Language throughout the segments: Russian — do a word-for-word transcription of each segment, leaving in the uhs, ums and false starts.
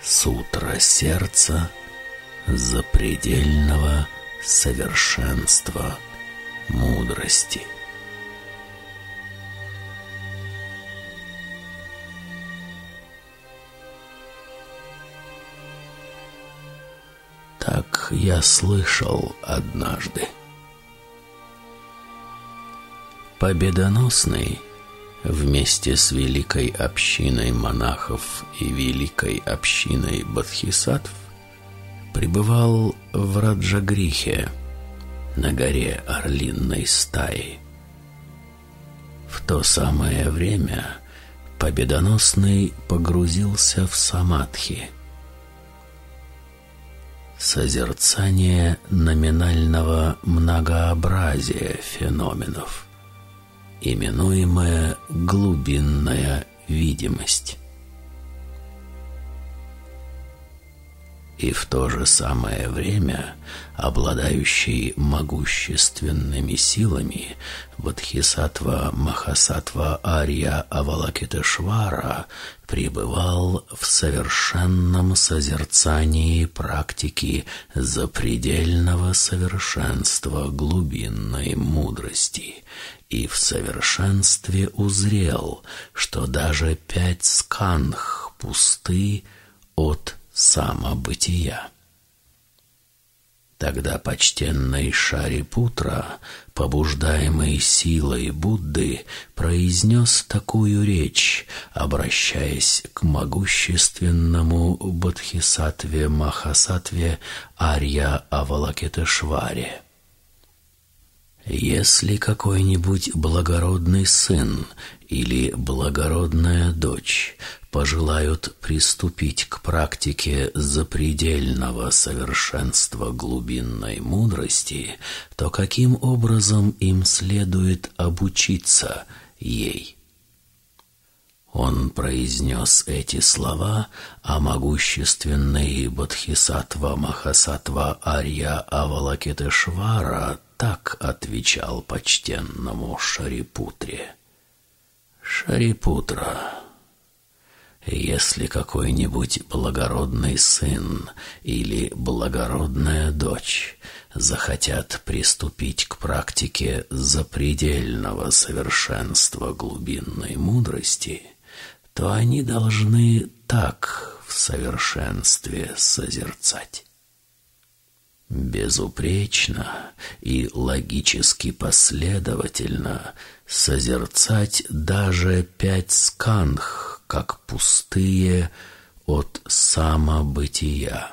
Сутра сердца запредельного совершенства мудрости. Так я слышал однажды. Победоносный вместе с великой общиной монахов и великой общиной бодхисаттв пребывал в Раджагрихе на горе Орлиной стаи. В то самое время Победоносный погрузился в самадхи, созерцание номинального многообразия феноменов, именуемая глубинная видимость. И в то же самое время обладающий могущественными силами Бодхисаттва Махасаттва Арья Авалокитешвара пребывал в совершенном созерцании практики запредельного совершенства глубинной мудрости и в совершенстве узрел, что даже пять скандх пусты от самобытия. Тогда почтенный Шарипутра, побуждаемый силой Будды, произнес такую речь, обращаясь к могущественному Бодхисаттве Махасаттве Арья Авалокитешваре. Если какой-нибудь благородный сын или благородная дочь пожелают приступить к практике запредельного совершенства глубинной мудрости, то каким образом им следует обучиться ей? Он произнес эти слова, а могущественный Бодхисаттва Махасаттва Арья Авалокитешвара так отвечал почтенному Шарипутре: «Шарипутра, если какой-нибудь благородный сын или благородная дочь захотят приступить к практике запредельного совершенства глубинной мудрости, то они должны так в совершенстве созерцать. Безупречно и логически последовательно созерцать даже пять скандх, как пустые от самобытия.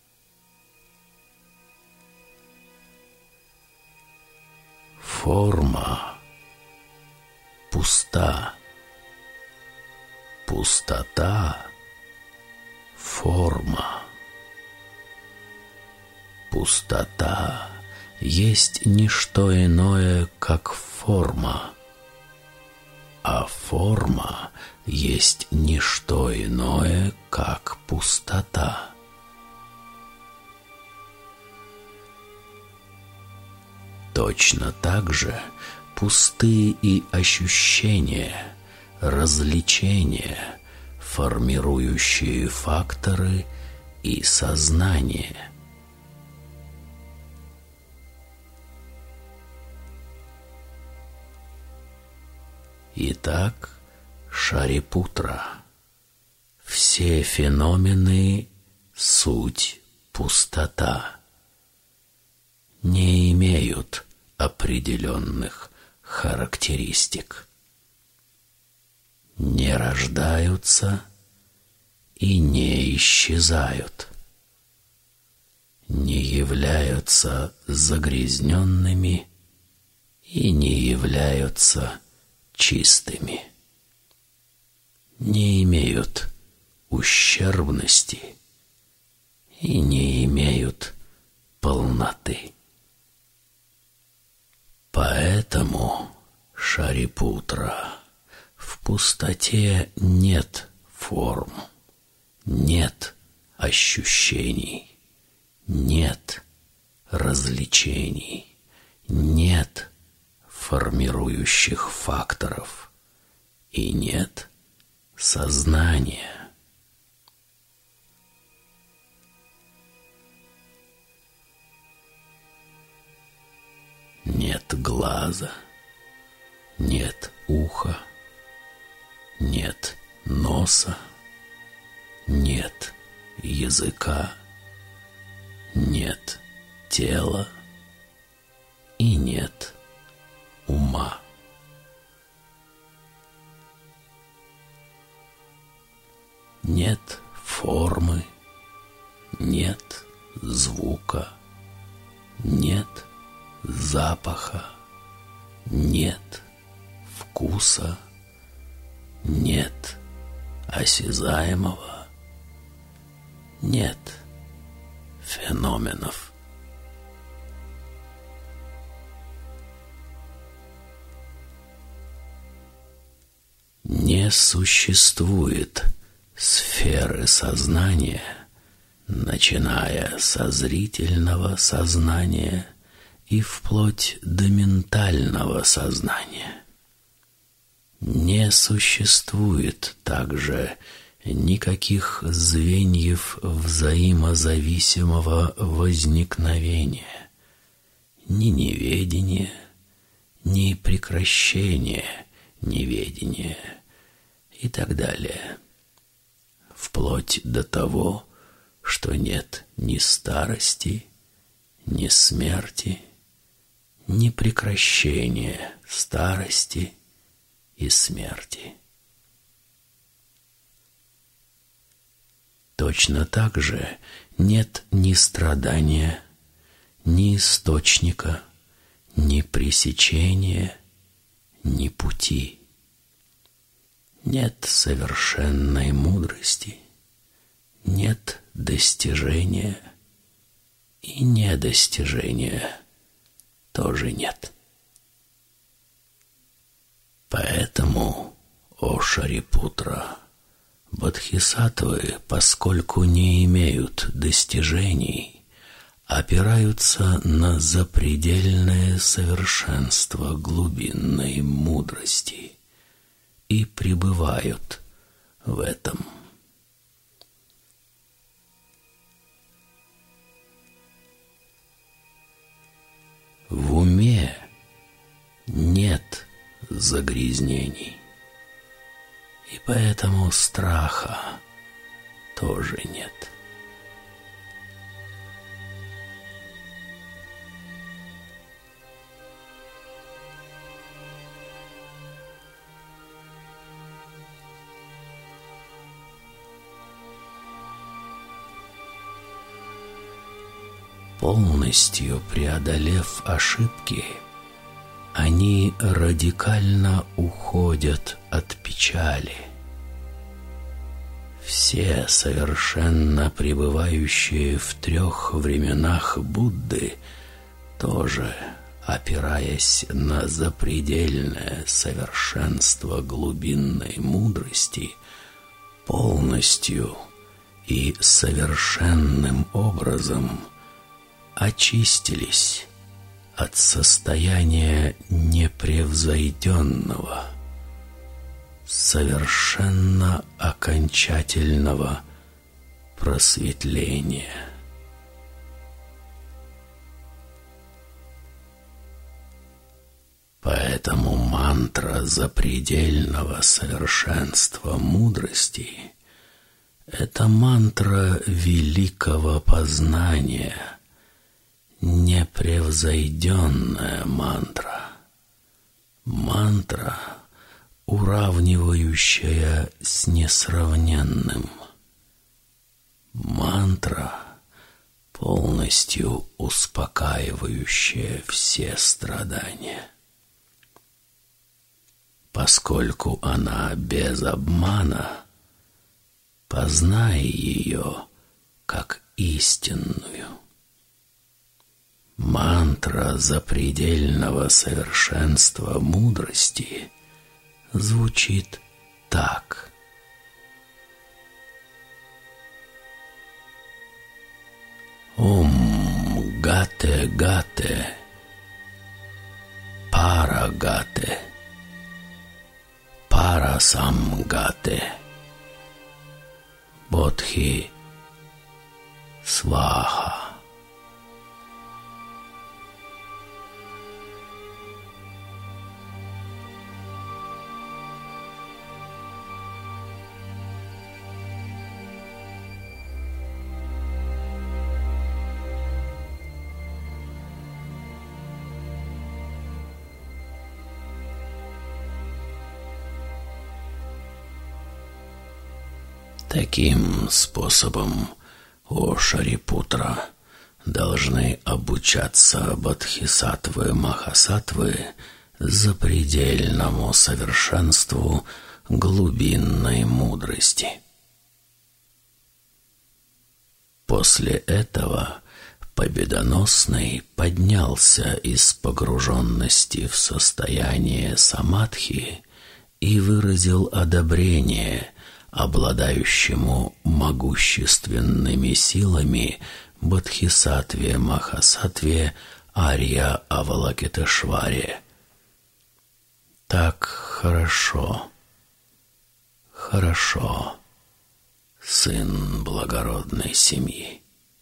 Форма пуста, пустота — форма. Пустота есть не что иное, как форма, а форма есть не что иное, как пустота. Точно так же пусты и ощущения, развлечения, формирующие факторы и сознание. Итак, Шарипутра, все феномены — суть пустота, не имеют определенных характеристик, не рождаются и не исчезают, не являются загрязненными и не являются чистыми, не имеют ущербности и не имеют полноты. Поэтому, Шарипутра, в пустоте нет форм, нет ощущений, нет развлечений, нет формирующих факторов и нет сознания. нет глаза, нет уха, нет носа, нет языка, нет тела и нет ума. Нет формы, нет звука, нет запаха, нет вкуса, нет осязаемого, нет феноменов. Не существует сферы сознания, начиная со зрительного сознания и вплоть до ментального сознания. Не существует также никаких звеньев взаимозависимого возникновения, ни неведения, ни прекращения неведения и так далее, вплоть до того, что нет ни старости, ни смерти, ни прекращения старости и смерти. Точно так же нет ни страдания, ни источника, ни пресечения, ни пути. Нет совершенной мудрости, нет достижения, и недостижения тоже нет. Поэтому, о Шарипутра, бодхисаттвы, поскольку не имеют достижений, опираются на запредельное совершенство глубинной мудрости и пребывают в этом. В уме нет загрязнений, и поэтому страха тоже нет. Полностью преодолев ошибки, они радикально уходят от печали. Все совершенно пребывающие в трех временах Будды тоже, опираясь на запредельное совершенство глубинной мудрости, полностью и совершенным образом очистились от состояния непревзойденного, совершенно окончательного просветления. Поэтому мантра запредельного совершенства мудрости — это мантра великого познания, непревзойденная мантра, мантра, уравнивающая с несравненным, мантра, полностью успокаивающая все страдания. Поскольку она без обмана, познай ее как истинную. Мантра запредельного совершенства мудрости звучит так. Ом гате гате, пара гате, пара сам гате, бодхи сваха. Таким способом, о Шарипутра, должны обучаться бодхисаттвы махасаттвы запредельному совершенству глубинной мудрости. После этого Победоносный поднялся из погруженности в состояние самадхи и выразил одобрение обладающему могущественными силами бодхисаттве махасаттве Арья Авалокитешваре. Так хорошо, хорошо, сын благородной семьи.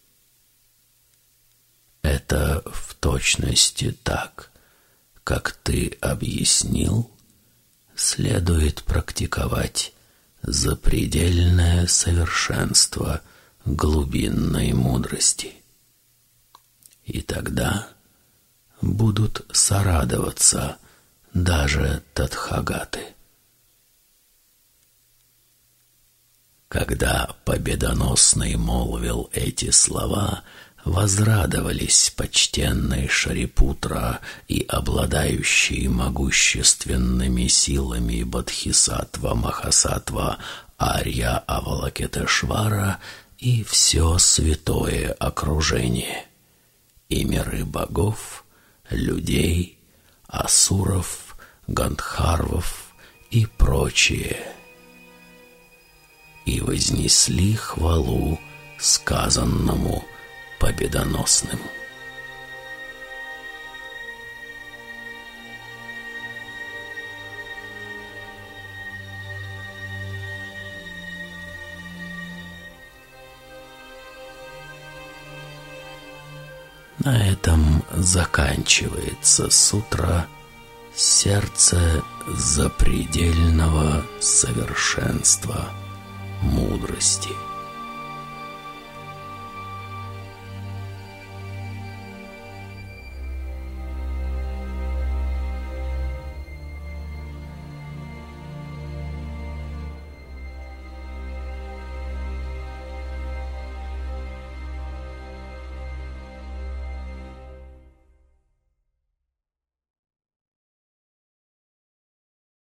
Это в точности так, как ты объяснил, следует практиковать запредельное совершенство глубинной мудрости. И тогда будут сорадоваться даже тадхагаты. Когда Победоносный молвил эти слова, возрадовались почтенный Шарипутра и обладающий могущественными силами бодхисаттва махасаттва Арья Авалокитешвара и все святое окружение, и миры богов, людей, асуров, гандхарвов и прочие, и вознесли хвалу сказанному Победоносным. На этом заканчивается сутра «Сердце запредельного совершенства мудрости».